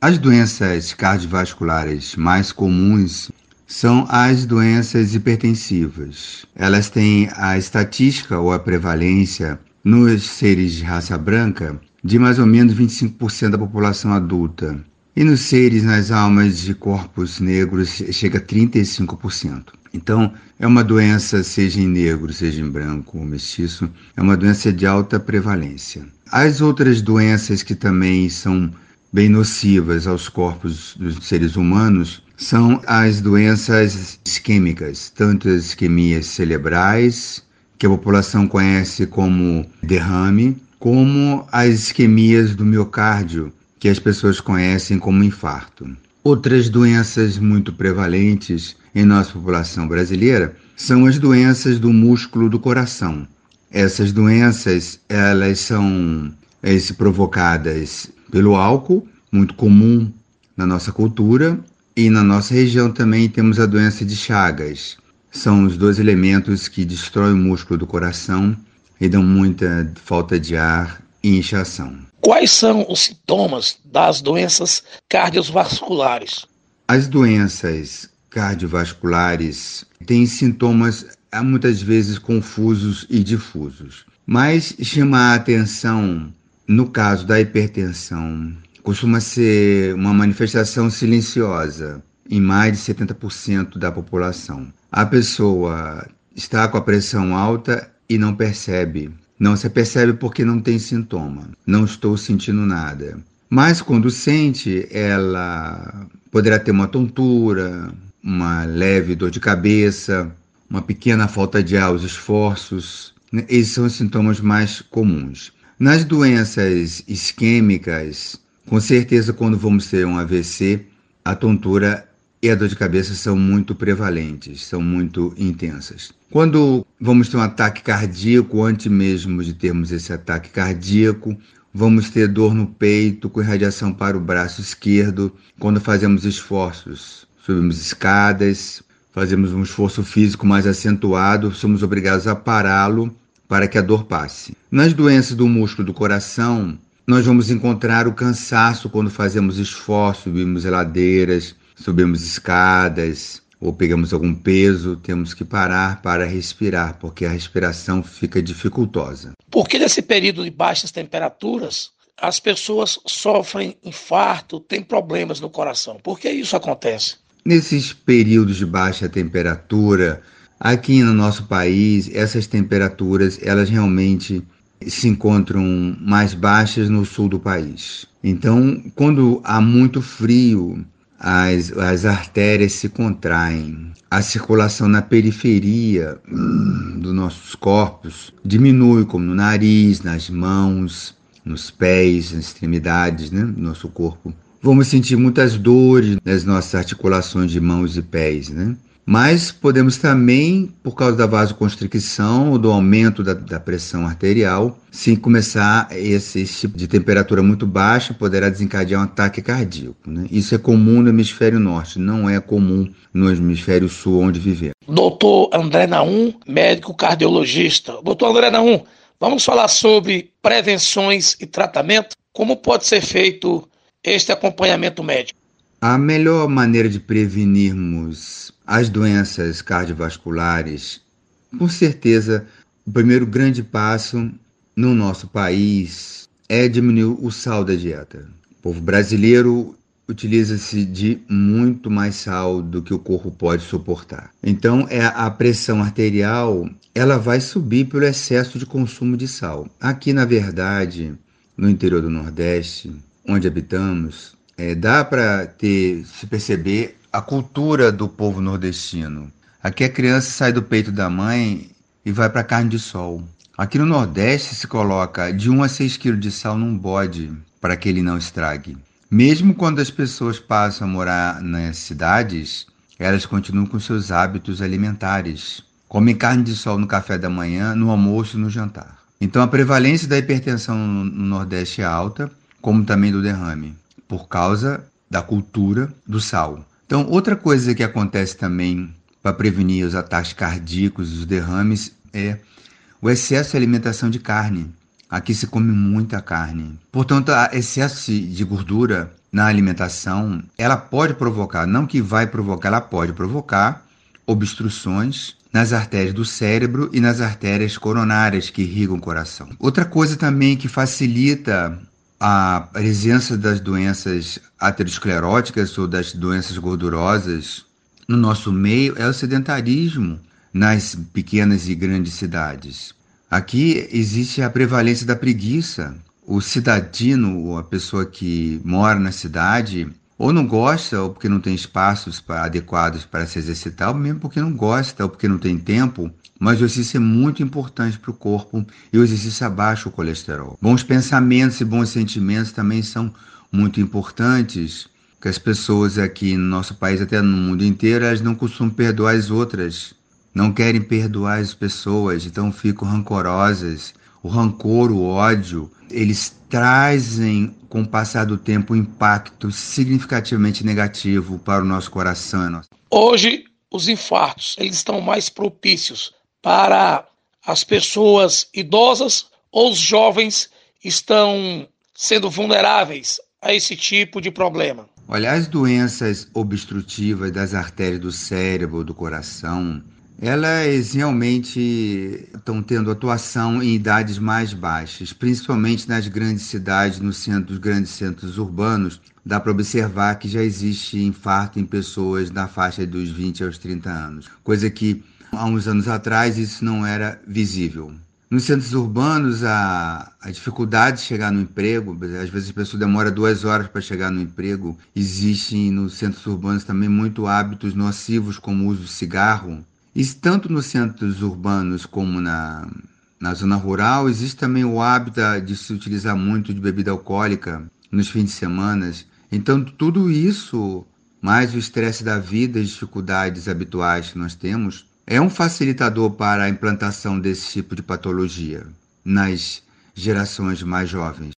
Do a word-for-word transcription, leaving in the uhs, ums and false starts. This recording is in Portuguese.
As doenças cardiovasculares mais comuns são as doenças hipertensivas. Elas têm a estatística ou a prevalência nos seres de raça branca de mais ou menos vinte e cinco por cento da população adulta. E nos seres, nas almas de corpos negros, chega a trinta e cinco por cento. Então, é uma doença, seja em negro, seja em branco ou mestiço, é uma doença de alta prevalência. As outras doenças que também são bem nocivas aos corpos dos seres humanos são as doenças isquêmicas, tanto as isquemias cerebrais, que a população conhece como derrame, como as isquemias do miocárdio, que as pessoas conhecem como infarto. Outras doenças muito prevalentes em nossa população brasileira são as doenças do músculo do coração. Essas doenças, elas são elas, provocadas pelo álcool, muito comum na nossa cultura, e na nossa região também temos a doença de Chagas. São os dois elementos que destroem o músculo do coração e dão muita falta de ar e inchação. Quais são os sintomas das doenças cardiovasculares? As doenças cardiovasculares têm sintomas muitas vezes confusos e difusos, mas chama a atenção, no caso da hipertensão, costuma ser uma manifestação silenciosa em mais de setenta por cento da população. A pessoa está com a pressão alta e não percebe. Não se percebe porque não tem sintoma. Não estou sentindo nada. Mas quando sente, ela poderá ter uma tontura, uma leve dor de cabeça, uma pequena falta de ar aos esforços. Esses são os sintomas mais comuns. Nas doenças isquêmicas, com certeza, quando vamos ter um A V C, a tontura e a dor de cabeça são muito prevalentes, são muito intensas. Quando vamos ter um ataque cardíaco, antes mesmo de termos esse ataque cardíaco, vamos ter dor no peito com irradiação para o braço esquerdo. Quando fazemos esforços, subimos escadas, fazemos um esforço físico mais acentuado, somos obrigados a pará-lo para que a dor passe. Nas doenças do músculo do coração, nós vamos encontrar o cansaço quando fazemos esforço, subimos ladeiras, subimos escadas ou pegamos algum peso, temos que parar para respirar, porque a respiração fica dificultosa. Por que nesse período de baixas temperaturas as pessoas sofrem infarto, têm problemas no coração? Por que isso acontece? Nesses períodos de baixa temperatura, aqui no nosso país, essas temperaturas, elas realmente se encontram mais baixas no sul do país. Então, quando há muito frio, as, as artérias se contraem, a circulação na periferia hum, dos nossos corpos diminui, como no nariz, nas mãos, nos pés, nas extremidades, né, do nosso corpo. Vamos sentir muitas dores nas nossas articulações de mãos e pés, né? Mas podemos também, por causa da vasoconstricção ou do aumento da, da pressão arterial, se começar esse, esse tipo de temperatura muito baixa, poderá desencadear um ataque cardíaco, né? Isso é comum no hemisfério norte, não é comum no hemisfério sul, onde vivemos. Doutor André Naum, médico cardiologista. Doutor André Naum, vamos falar sobre prevenções e tratamento? Como pode ser feito este acompanhamento médico? A melhor maneira de prevenirmos as doenças cardiovasculares, com certeza, o primeiro grande passo no nosso país é diminuir o sal da dieta. O povo brasileiro utiliza-se de muito mais sal do que o corpo pode suportar. Então, é a pressão arterial, ela vai subir pelo excesso de consumo de sal. Aqui, na verdade, no interior do Nordeste, onde habitamos, é, dá para ter, se perceber a cultura do povo nordestino. Aqui a criança sai do peito da mãe e vai para a carne de sol. Aqui no Nordeste se coloca de um a seis quilos de sal num bode para que ele não estrague. Mesmo quando as pessoas passam a morar nas cidades, elas continuam com seus hábitos alimentares. Comem carne de sol no café da manhã, no almoço e no jantar. Então a prevalência da hipertensão no Nordeste é alta, como também do derrame, por causa da cultura do sal. Então, outra coisa que acontece também para prevenir os ataques cardíacos e os derrames é o excesso de alimentação de carne. Aqui se come muita carne. Portanto, o excesso de gordura na alimentação, ela pode provocar, não que vai provocar, ela pode provocar obstruções nas artérias do cérebro e nas artérias coronárias que irrigam o coração. Outra coisa também que facilita a presença das doenças ateroscleróticas ou das doenças gordurosas no nosso meio é o sedentarismo nas pequenas e grandes cidades. Aqui existe a prevalência da preguiça. O cidadino, ou a pessoa que mora na cidade, ou não gosta, ou porque não tem espaços para, adequados para se exercitar, ou mesmo porque não gosta, ou porque não tem tempo, mas o exercício é muito importante para o corpo e o exercício abaixa o colesterol. Bons pensamentos e bons sentimentos também são muito importantes, que as pessoas aqui no nosso país, até no mundo inteiro, elas não costumam perdoar as outras, não querem perdoar as pessoas, então ficam rancorosas. O rancor, o ódio, eles trazem, com o passar do tempo, um impacto significativamente negativo para o nosso coração. Hoje, os infartos, eles estão mais propícios para as pessoas idosas ou os jovens estão sendo vulneráveis a esse tipo de problema? Olha, as doenças obstrutivas das artérias do cérebro, do coração, elas realmente estão tendo atuação em idades mais baixas, principalmente nas grandes cidades, no centro dos grandes centros urbanos. Dá para observar que já existe infarto em pessoas na faixa dos vinte aos trinta anos, coisa que há uns anos atrás isso não era visível. Nos centros urbanos, a, a dificuldade de chegar no emprego, às vezes a pessoa demora duas horas para chegar no emprego. Existem nos centros urbanos também muitos hábitos nocivos, como o uso de cigarro. E tanto nos centros urbanos como na, na zona rural, existe também o hábito de se utilizar muito de bebida alcoólica nos fins de semana. Então, tudo isso, mais o estresse da vida, as dificuldades habituais que nós temos, é um facilitador para a implantação desse tipo de patologia nas gerações mais jovens.